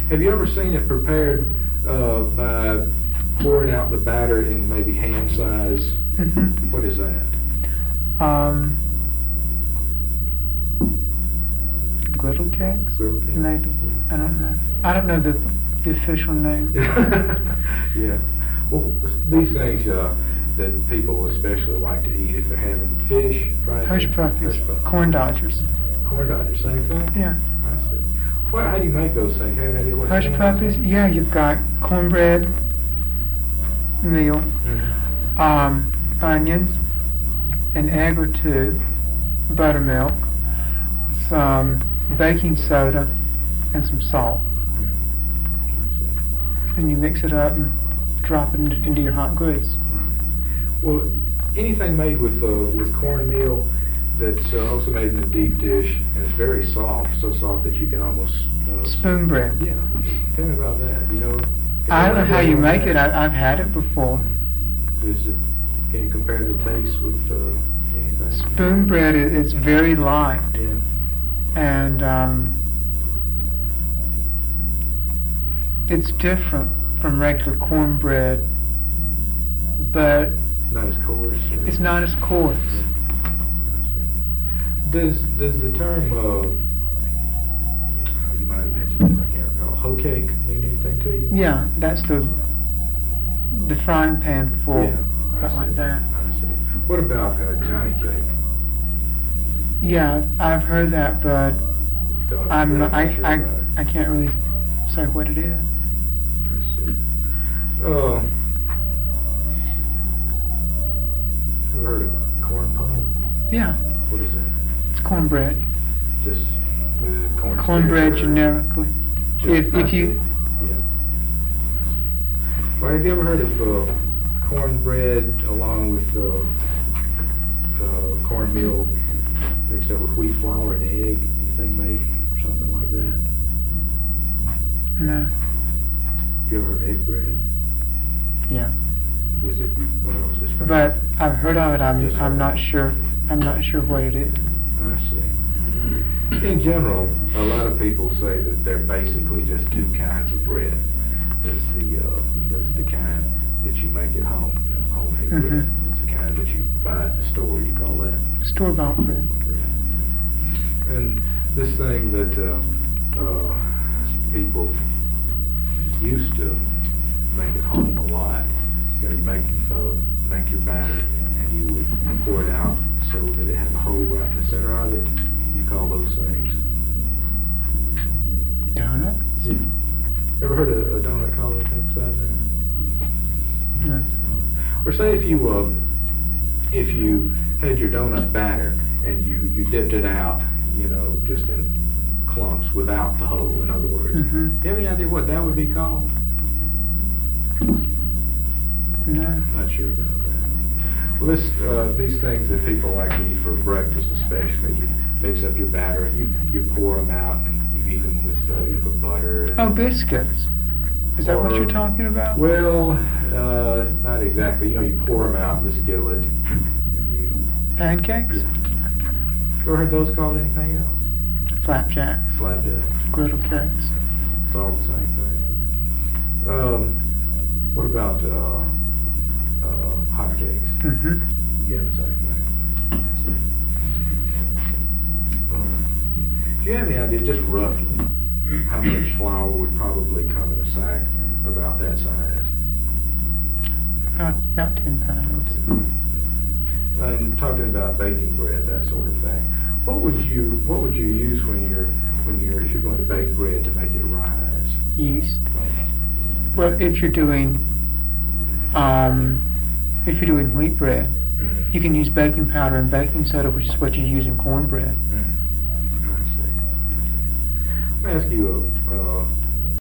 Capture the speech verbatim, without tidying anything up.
Have you ever seen it prepared uh, by pouring out the batter in maybe hand size? Mm-hmm. What is that? Um, griddle cakes? Griddle cake? Maybe. I don't know. I don't know the, the official name. Yeah. Well, these things uh, that people especially like to eat if they're having fish, fried Hush fish. puppies, Hush puppies. corn dodgers. Corn dodgers, same thing? Yeah. I see. Well, how do you make those things? Have any idea what Hush it puppies, is? yeah, you've got cornbread meal, Mhm. um, onions, an egg or two, buttermilk, some baking soda, and some salt. Mhm. And you mix it up and drop it in- into your hot grease. Right. Well, anything made with uh, with cornmeal that's uh, also made in a deep dish and it's very soft, so soft that you can almost uh, Spoon bread. Yeah. Tell me about that. You know. I don't know how you make it. I, I've had it before. Is it? Can you compare the taste with uh, anything? Spoon bread is it's very light, Yeah. and um, it's different from regular cornbread, but Not as coarse. Or, it's not as coarse. Yeah. Does does the term uh, oh, you might have mentioned this, I can't recall, hoe cake mean anything to you? Yeah, that's the the frying pan full, Yeah, I something like see. that. I see. What about uh, Johnny cake? Yeah, I've heard that, but So I'm really not, I, sure I, about it. I can't really say what it is. I see. Uh, ever heard of corn pone? Yeah, What is that? it's cornbread. Just was it corn Cornbread sticks or generically. just- If, I if you, see. Yeah. Well, have you ever heard of uh, cornbread along with uh, uh, cornmeal mixed up with wheat flour and egg? Anything made or something like that? no, Have you ever heard of egg bread? yeah. Was it what I was describing? But I've heard of it, I'm, Just I'm heard. not sure, I'm not sure what it is. I see. In general, a lot of people say that they're basically just two kinds of bread. There's the uh, there's the kind that you make at home, you know, homemade bread. Mhm. There's the kind that you buy at the store. You call that Store-bought bread. bread. And this thing that uh, uh, people used to make at home a lot. You know, you make uh, make your batter and you would pour it out so that it had a hole right in the center of it. You call those things. Donuts? Yeah. Ever heard of a donut called anything besides that? No. Or say if you uh, if you had your donut batter and you, you dipped it out, you know, just in clumps without the hole, in other words. Mhm. Do you have any idea what that would be called? No. Not sure about that. Well, this, uh, these things that people like to eat for breakfast especially, you mix up your batter and you, you pour them out and you eat them with, uh, you put butter. And, Oh, biscuits. Is that what Or- you're talking about? Well, uh, not exactly. You know, you pour them out in the skillet and you... Pancakes? You ever heard those called anything else? Flapjacks, Flapjacks? griddle cakes. It's all the same thing. Um, what about, uh, uh, hot cakes? Mm-hmm. Yeah, the same thing. I see. Uh, do you have any idea, just roughly, how much flour would probably come in a sack about that size? About, about ten pounds. And talking about baking bread, that sort of thing, what would you what would you use when you're when you're if you're going to bake bread to make it rise? Yeast. Well, if you're doing, um, if you're doing wheat bread, Mm-hmm. you can use baking powder and baking soda, which is what you use in cornbread. Mm-hmm. I see. I see. Let me ask you a, uh,